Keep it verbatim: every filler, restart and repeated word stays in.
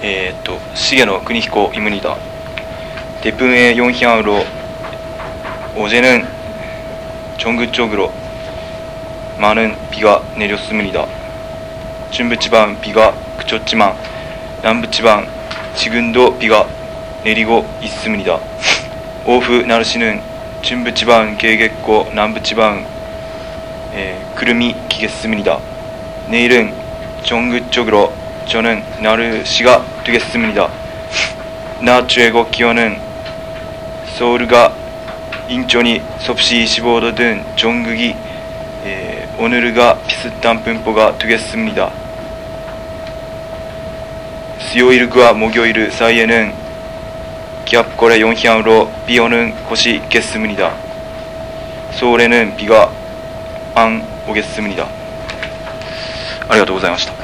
えー、っと重野邦彦입니다. 대pun의 용향으로 어제는 전국적으로 많은 비가 내렸습니다. 중부지방 비가 그쳤지만 남부지방 지금도 비가 내리고 있습니다. 오후 날씨는 중부지방 개겠고 남부지방 에, 구름이 끼겠습니다. 내일은 전국적으로 저는 날씨가 되겠습니다. 낮 최고 기온은 서울과 인천이 섭씨 이십오 도 등 전국이 에, 오늘과 비슷한 분포가 되겠습니다. 수요일과 목요일 사이에는 기압골의 영향으로 비 오는 곳이 있겠습니다. 서울에는 비가 안 오겠습니다. ありがとうございました。